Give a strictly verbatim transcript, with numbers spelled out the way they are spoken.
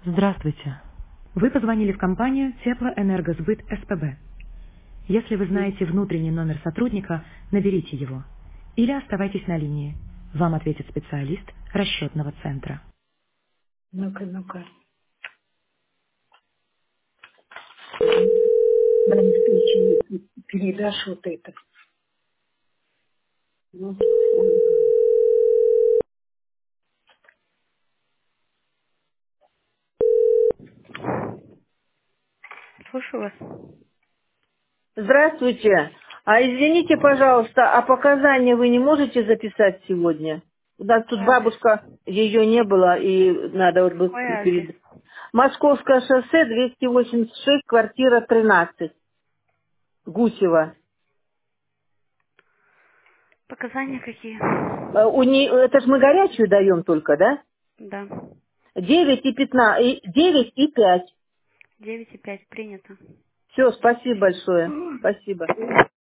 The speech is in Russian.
Здравствуйте. Вы позвонили в компанию Теплоэнергосбыт СПБ. Если вы знаете внутренний номер сотрудника, наберите его. Или оставайтесь на линии. Вам ответит специалист расчетного центра. Ну-ка, ну-ка. На встрече передашь вот это. Ну, Слушаю вас. здравствуйте. А извините, пожалуйста, а показания вы не можете записать сегодня? У нас тут Какой адрес? бабушка, ее не было, и надо вот Какой быстро адрес? перед... Московское шоссе, двести восемьдесят шесть, квартира тринадцать, Гусева. Показания какие? Э, У не... Это ж мы горячую даем только, да? Да. Девять и пятнадцать, девять и пять. Девять и пять принято. Все, спасибо большое. Спасибо.